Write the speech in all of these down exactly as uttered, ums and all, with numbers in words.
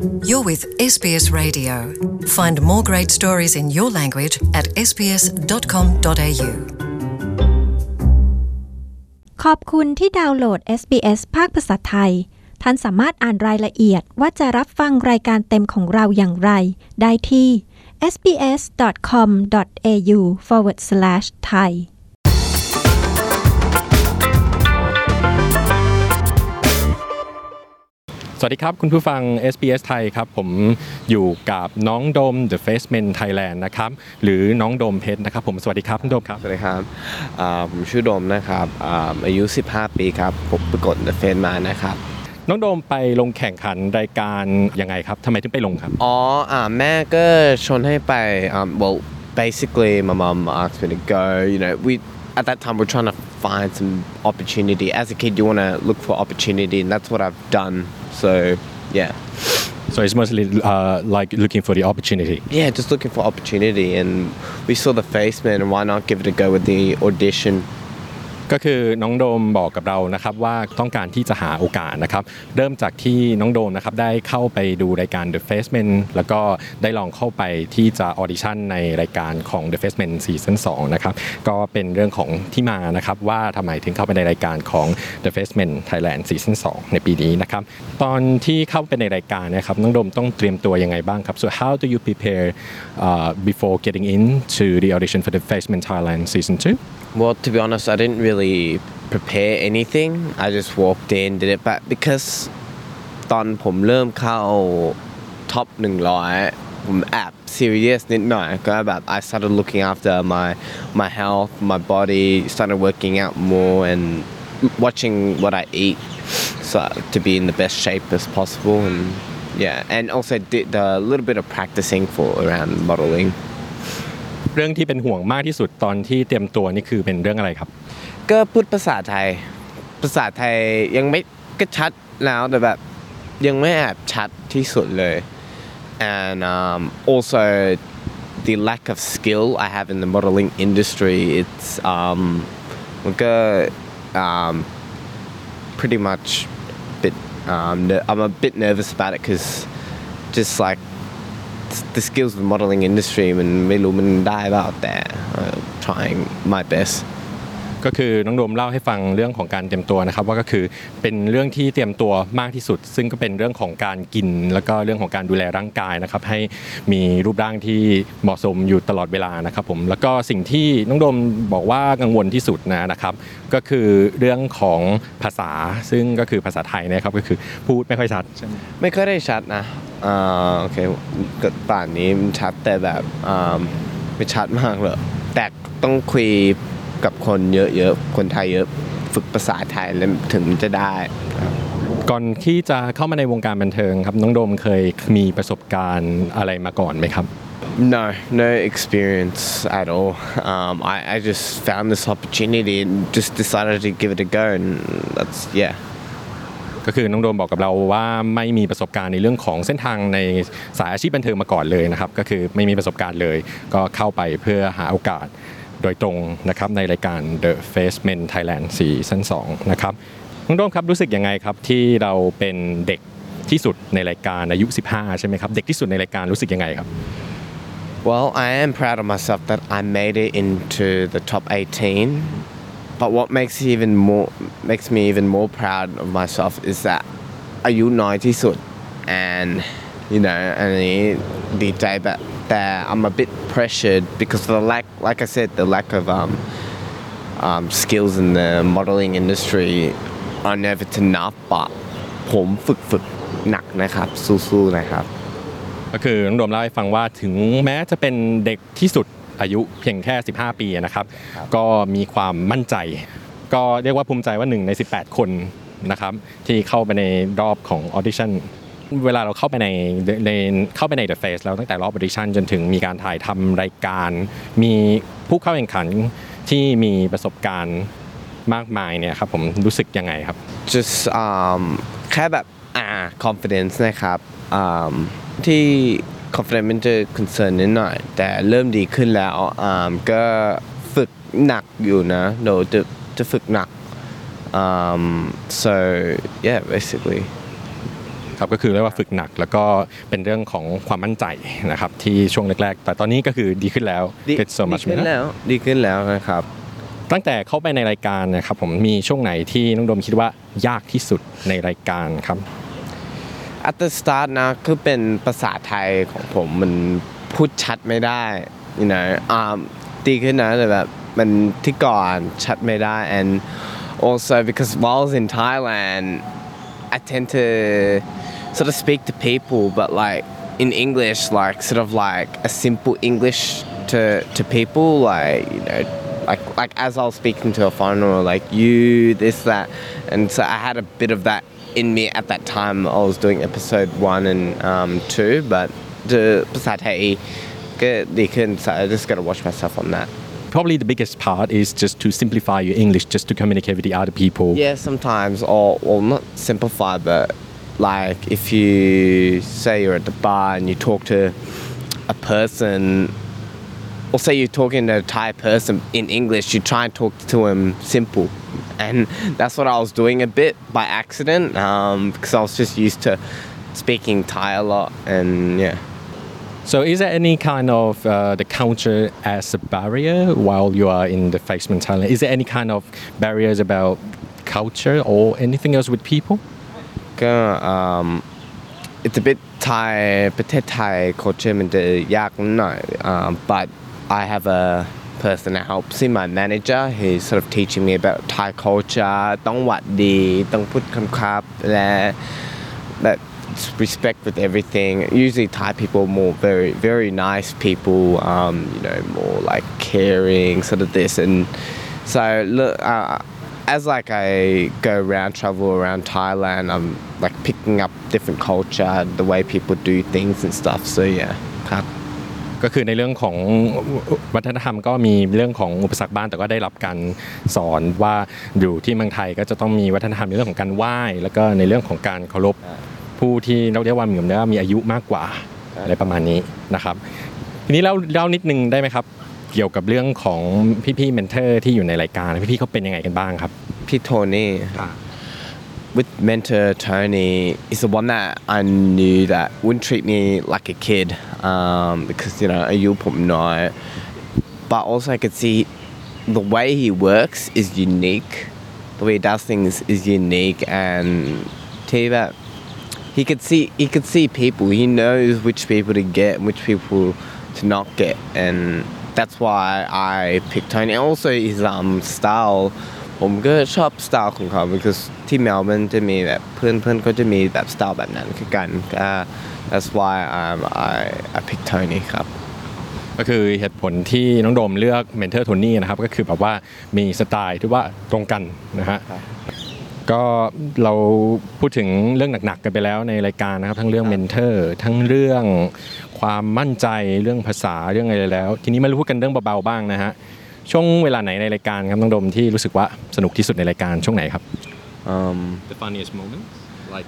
You're with เอส บี เอส Radio. Find more great stories in your language atเอส บี เอส ดอท คอม ดอท เอ ยูขอบคุณที่ดาวน์โหลด เอส บี เอส ภาคภาษาไทยท่านสามารถอ่านรายละเอียดว่าจะรับฟังรายการเต็มของเราอย่างไรได้ที่ เอส บี เอส ดอท คอม ดอท เอ ยู forward slash thai สวัสดีครับคุณผู้ฟัง เอส บี เอส ไทยครับผมอยู่กับน้องโดม The Faceman Thailand นะครับหรือน้องโดมเพชรนะครับผมสวัสดีครับโดมครับสวัสดีครับผมชื่อโดมนะครับอายุสิบห้าปีครับผมประกวด The Face มานะครับน้องโดมไปลงแข่งขันรายการยังไงครับทำไมถึงไปลงครับอ๋ออ่าแม่ก็ชวนให้ไป um, well basically my mom asked me to go you know we at that time we're trying to find some opportunity as a kid you want to look for opportunity and that's what I've done so yeah so it's mostly uh, like looking for the opportunity yeah just looking for opportunity and we saw the Faceman and why not give it a go with the audition ก็คือน้องโดมบอกกับเรานะครับว่าต้องการที่จะหาโอกาสนะครับเริ่มจากที่น้องโดมนะครับได้เข้าไปดูรายการ The Faceman แล้วก็ได้ลองเข้าไปที่จะออดิชั่นในรายการของ The Faceman ซีซั่นสองนะครับก็เป็นเรื่องของที่มานะครับว่าทำไมถึงเข้าไปในรายการของ The Faceman Thailand ซีซั่นสองในปีนี้นะครับตอนที่เข้าไปในรายการนะครับน้องโดมต้องเตรียมตัวยังไงบ้างครับ so how do you prepare uh, before getting into the audition for The Faceman Thailand season two Well, to be honest, I didn't really prepare anything. I just walked in, did it. But because ตอนผมเริ่มเข้าท็อปหนึ่งร้อยผมแอบ serious นิดหน่อยก็แบบ I started looking after my my health, my body, started working out more and watching what I eat so to be in the best shape as possible and yeah, and also did a little bit of practicing for around modeling. เรื่องที่เป็นห่วงมากที่สุดตอนที่เตรียมตัวนี่คือเป็นเรื่องอะไรครับก็พูดภาษาไทยภาษาไทยยังไม่ก็ชัดแล้วแต่แบบยังไม่แอบชัดที่สุดเลย and um, also the lack of skill I have in the modeling industry it's um มันก็ um, pretty much bit um, I'm a bit nervous about it because just like the skills of the modeling industry มันไม่รู้มันได้เปล่าแต่ uh, trying my best ก็คือน้องโดมเล่าให้ฟังเรื่องของการเตรียมตัวนะครับว่าก็คือเป็นเรื่องที่เตรียมตัวมากที่สุดซึ่งก็เป็นเรื่องของการกินแล้วก็เรื่องของการดูแลร่างกายนะครับให้มีรูปร่างที่เหมาะสมอยู่ตลอดเวลานะครับผมแล้วก็สิ่งที่น้องโดมบอกว่ากังวลที่สุดนะนะครับก็คือเรื่องของภาษาซึ่งก็คือภาษาไทยนะครับก็คือพูดไม่ค่อยชัดใช่ไหมไม่ค่อยได้ชัดนะอ่าโอเคก็ป่านนี้มันชัดแต่แบบอ่าไม่ชัดมากเลยแต่ต้องคุยกับคนเยอะๆคนไทยเยอะฝึกภาษาไทยแล้วถึงจะได้ก่อนที่จะเข้ามาในวงการบันเทิงครับน้องโดมเคยมีประสบการณ์อะไรมาก่อนไหมครับ No no experience at all um, I I just found this opportunity and just decided to give it a go and that's yeah ก็คือน้องโดมบอกกับเราว่าไม่มีประสบการณ์ในเรื่องของเส้นทางในสายอาชีพบันเทิงมาก่อนเลยนะครับก็คือไม่มีประสบการณ์เลยก็เข้าไปเพื่อหาโอกาสโดยตรงนะครับในรายการ The Faceman Thailand ซีซั่นสองนะครับน้องโดมครับรู้สึกยังไงครับที่เราเป็นเด็กที่สุดในรายการอายุสิบห้าใช่ไหมครับเด็กที่สุดในรายการรู้สึกยังไงครับ Well I am proud of myself that I made it into the top eighteen but what makes even more makes me even more proud of myself is that อายุน้อยที่สุด and you know อันนี้ดีใจแบบแต่ I'm a bit pressured because of the lack like I said the lack of um, um, skills in the modeling industry are never enough but ผมฝึกฝึกหนักนะครับสู้ๆนะครับก็คือน้องโดมเล่าให้ฟังว่าถึงแม้จะเป็นเด็กที่สุดอายุเพียงแค่สิบห้าปีนะครับก็มีความมั่นใจก็เรียกว่าภูมิใจว่าหนึ่งในสิบแปดคนนะครับที่เข้าไปในรอบของออดิชั่นเวลาเราเข้าไปในในเข้าไปใน The Face แล้วตั้งแต่รอบออดิชั่นจนถึงมีการถ่ายทำรายการมีผู้เข้าแข่งขันที่มีประสบการณ์มากมายเนี่ยครับผมรู้สึกยังไงครับ just um แค่แบบอ่า confidence นะครับอ่าที่ confidence มันจะ concern นิดหน่อยแต่เริ่มดีขึ้นแล้วอ่าก็ฝึกหนักอยู่นะเดี๋ยวจะจะฝึกหนัก um so yeah basically ครับก็คือเรียกว่าฝึกหนักแล้วก็เป็นเรื่องของความมั่นใจนะครับที่ช่วงแรกๆแต่ตอนนี้ก็คือดีขึ้นแล้วดี It's so ดี much ขึ้น better แล้วดีขึ้นแล้วนะครับตั้งแต่เข้าไปในรายการนะครับผมมีช่วงไหนที่น้องโดมคิดว่ายากที่สุดในรายการครับ at the start นะคือเป็นภาษาไทยของผมมันพูดชัดไม่ได้ you know อ่าดีขึ้นนะแต่แบบมันที่ก่อนชัดไม่ได้ and also because while I was in Thailand I tend to sort of speak to people but like in English like sort of like a simple English to to people like you know like like as I was speaking to a foreigner like you this that and so I had a bit of that in me at that time I was doing episode one and um, two but the ภาษาไทยก็ดีขึ้น so I just gotta watch myself on that Probably the biggest part is just to simplify your English just to communicate with the other people. Yeah, sometimes, or well, not simplify, but like if you say you're at the bar and you talk to a person, or say you're talking to a Thai person in English, you try and talk to him simple, and that's what I was doing a bit by accident, um, because I was just used to speaking Thai a lot, and yeah. So is there any kind of uh, the culture as a barrier while you are in the Facement Thailand? Is there any kind of barriers about culture or anything else with people? ก็ um, it's a bit Thai ประเทศไทย culture มันจะยากหน่อย um, but I have a person that helps me my manager he's sort of teaching me about Thai culture ต้องหวัดดีต้องพูดคำครับและแบบrespect with everything. Usually Thai people are more very, very nice people, um, you know, more like caring, sort of this. And so look, uh, as like I go around, travel around Thailand, I'm like picking up different culture, the way people do things and stuff. So yeah, ครับก็คือในเรื่องของวัฒนธรรมก็มีเรื่องของอุปสรรคบ้างแต่ก็ได้รับการสอนว่าอยู่ที่เมืองไทยก็จะต้องมีวัฒนธรรมในเรื่องของการไหว้แล้วก็ในเรื่องของการเคารพผู้ที่เราเรียกว่าเหมือนกับมีอายุมากกว่าอะไรประมาณนี้นะครับทีนี้เล่าเล่านิดนึงได้ไหมครับเกี่ยวกับเรื่องของพี่ๆเมนเทอร์ที่อยู่ในรายการพี่ๆเขาเป็นยังไงกันบ้างครับพี่โทนี่ with mentor Tony is the one that I knew that wouldn't treat me like a kid um, because you know อายุผมน้อย but also I could see the way he works is unique the way he does things is unique and ที่แบบ he could see he could see people he knows which people to get and which people to not get and that's why I picked Tony also his um style ผมก็ชอบสไตล์ของเขา because ที่เมลเบิร์นจะมีแบบเพื่อนเพื่อนก็จะมีแบบสไตล์แบบนั้นคือกันก็ that's why um, I I picked Tony ครับก็คือเหตุผลที่น้องโดมเลือกเมนเทอร์โทนี่นะครับก็คือแบบว่ามีสไตล์ที่ว่าตรงกันนะฮะก็เราพูดถึงเรื่องหนักๆกันไปแล้วในรายการนะครับทั้งเรื่องเมนเทอร์ทั้งเรื่องความมั่นใจเรื่องภาษาเรื่องอะไรแล้วทีนี้มาพูดกันเรื่องเบาๆบ้างนะฮะช่วงเวลาไหนในรายการครับน้องโดมที่รู้สึกว่าสนุกที่สุดในรายการช่วงไหนครับ um, The funniest moment like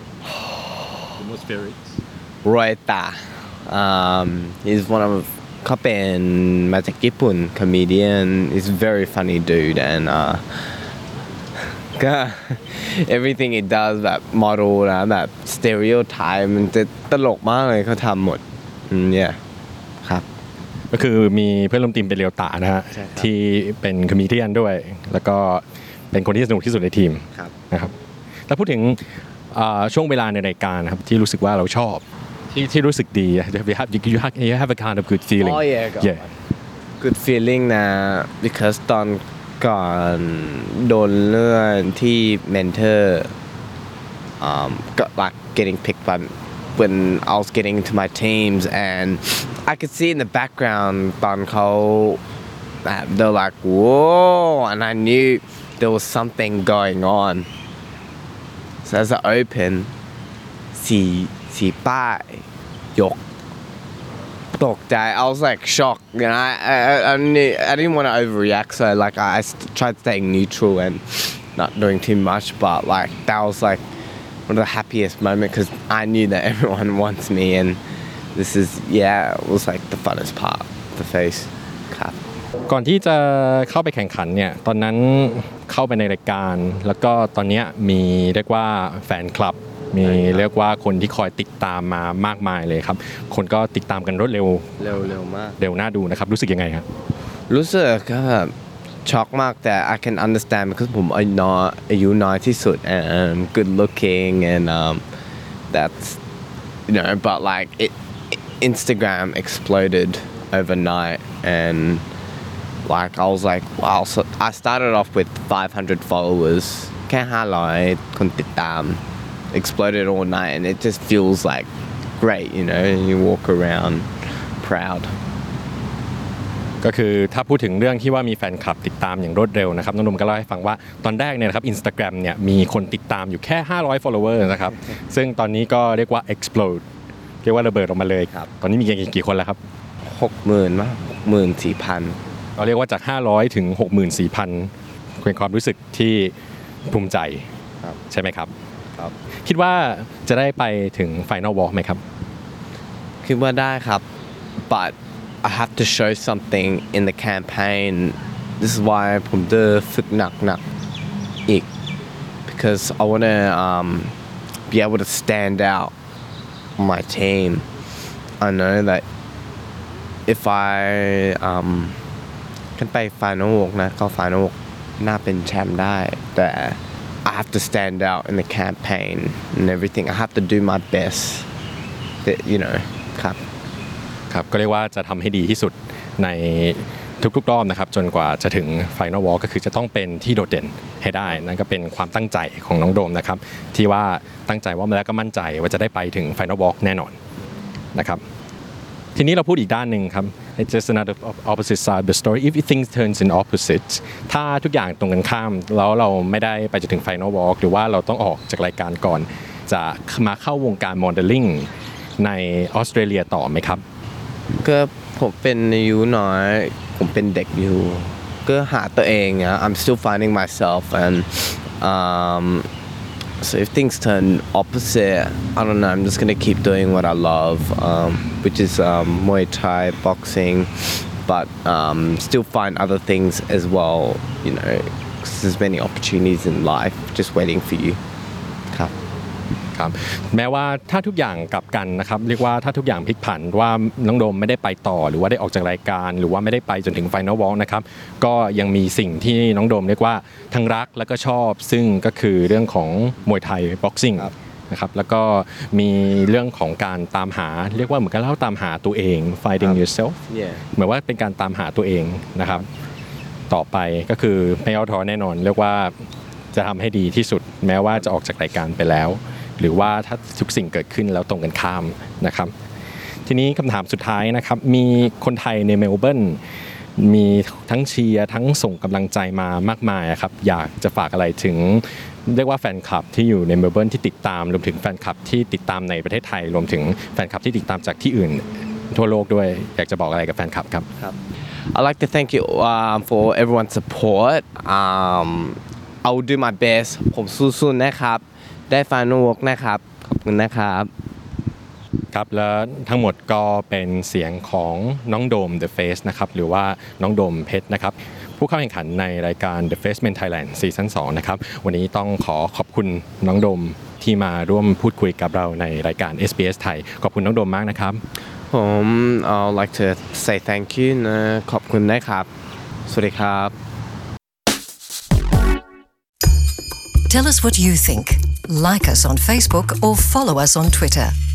the most favorites รอยตา um, he's one of เขาเป็นมาจากญี่ปุ่น comedian he's a very funny dude and uh, ก็ everything he does แบบ model นะแบบ stereotype มันจะตลกมากเลยเขาทำหมด yeah ครับก็คือมีเพื่อนร่วมทีมเป็นเรียวตะนะฮะที่เป็นคอมเมเดี้ด้วยแล้วก็เป็นคนที่สนุกที่สุดในทีมนะครับแล้วพูดถึงช่วงเวลาในรายการนะครับที่รู้สึกว่าเราชอบที่ที่รู้สึกดี you have you have you have a kind of good feeling oh yeah yeah good feeling นะ because ตอนก่อนโดนเรื่องที่ mentor um got like getting picked by when I was getting into my teams and I could see in the background ตอนเขา they're like whoa and I knew there was something going on so as I opened สีสีป้ายยกตกใจ I was like shocked you know I I I, knew, I didn't want to overreact so like I, I tried staying neutral and not doing too much but like that was like one of the happiest moments because I knew that everyone wants me and this is yeah it was like the funnest part of the face ครับก่อนที่จะเข้าไปแข่งขันเนี่ยตอนนั้นเข้าไปในรายการแล้วก็ตอนนี้มีเรียกว่าแฟนคลับมีเรียกว่าคนที่คอยติดตามมามากมายเลยครับคนก็ติดตามกันรวดเร็วเร็วเร็วมากเร็วน่าดูนะครับรู้สึกยังไงครับรู้สึกก็ช็อกมากแต่ I can understand because ผมอายุน้อยอายุน้อยที่สุด and I'm good looking and um that's you know but like it Instagram exploded overnight and like I was like wow so I started off with five hundred followers แค่ห้าร้อยคนติดตาม exploded all night and it just feels like great you know and you walk around proud ก็คือถ้าพูดถึงเรื่องที่ว่ามีแฟนคลับติดตามอย่างรวดเร็วนะครับน้องนมก็เล่าให้ฟังว่าตอนแรกเนี่ยนะครับ Instagram เนี่ยมีคนติดตามอยู่แค่ห้าร้อย follower นะครับซึ่งตอนนี้ก็เรียกว่า explode เรียกว่าระเบิดออกมาเลยครับตอนนี้มีกี่คนแล้วครับหกหมื่น มั้ง หกหมื่นสี่พันเราเรียกว่าจากห้าร้อยถึง หกหมื่นสี่พัน เป็นความรู้สึกที่ภูมิใจใช่ไหมครับครับคิดว่าจะได้ไปถึง Final Walk ไหมครับคิดว่าได้ครับ but I have to show something in the campaign this is why ผมจะฝึกหนักๆอีก because I want to um, be able to stand out on my team I know that if I um ขึ้นไป Final Walk นะเข้า Final Walk น่าเป็นแชมป์ได้แต่ I have to stand out in the campaign and everything I have to do my best that you know ครับครับก็เรียกว่าจะทำให้ดีที่สุดในทุกๆรอบนะครับจนกว่าจะถึง Final Walk ก็คือจะต้องเป็นที่โดดเด่นให้ได้นั่นก็เป็นความตั้งใจของน้องโดมนะครับที่ว่าตั้งใจว่าแล้วก็มั่นใจว่าจะได้ไปถึง Final Walk แน่นอนนะครับทีนี้เราพูดอีกด้านหนึ่งครับ It's just another opposite side of the story if things turns in opposite ถ้าทุกอย่างตรงกันข้ามแล้วเราไม่ได้ไปจนถึง Final Walk หรือว่าเราต้องออกจากรายการก่อนจะมาเข้าวงการโมเดลลิ่งในออสเตรเลียต่อไหมครับก็ผมเป็นอายุน้อยผมเป็นเด็กอยู่ก็หาตัวเองอ่ะ I'm still finding myself and um, so if things turn opposite I don't know I'm just gonna keep doing what I love um, which is um, Muay Thai boxing but um, still find other things as well you know because there's many opportunities in life just waiting for you ครับครับแม้ว่าถ้าทุกอย่างกลับกันนะครับเรียกว่าถ้าทุกอย่างพลิกผันว่าน้องโดมไม่ได้ไปต่อหรือว่าได้ออกจากรายการหรือว่าไม่ได้ไปจนถึง Final Walk นะครับก็ยังมีสิ่งที่น้องโดมเรียกว่าทั้งรักและก็ชอบซึ่งก็คือเรื่องของมวยไทยบ็อกซิ่งนะครับแล้วก็มีเรื่องของการตามหาเรียกว่าเหมือนกับเราตามหาตัวเอง finding yourself เหมือนว่าเป็นการตามหาตัวเองนะครับต่อไปก็คือไม่ย่อท้อแน่นอนเรียกว่าจะทำให้ดีที่สุดแม้ว่าจะออกจากรายการไปแล้วหรือว่าถ้าทุกสิ่งเกิดขึ้นแล้วตรงกันข้ามนะครับทีนี้คำถามสุดท้ายนะครับมีคนไทยในเมลเบิร์นมีทั้งเชียร์ทั้งส่งกำลังใจมามากมายครับอยากจะฝากอะไรถึงเรียกว่าแฟนคลับที่อยู่ในเมลเบิร์นที่ติดตามรวมถึงแฟนคลับที่ติดตามในประเทศไทยรวมถึงแฟนคลับที่ติดตามจากที่อื่นทั่วโลกด้วยอยากจะบอกอะไรกับแฟนคลับครับครับ I'd like to thank you um, for everyone's support um, I will do my best ผมสู้ๆนะครับได้ Final Walk นะครับขอบคุณนะครับครับและทั้งหมดก็เป็นเสียงของน้องโดม The Face นะครับหรือว่าน้องโดมเพชรนะครับผู้เข้าแข่งขันในรายการ The Face Men Thailand ซีซั่นสองนะครับวันนี้ต้องขอขอบคุณน้องโดมที่มาร่วมพูดคุยกับเราในรายการ เอส บี เอส ไทยขอบคุณน้องโดมมากนะครับผม I'd like to say thank you นะขอบคุณนะครับสวัสดีครับ Tell us what you think. Like us on Facebook or follow us on Twitter.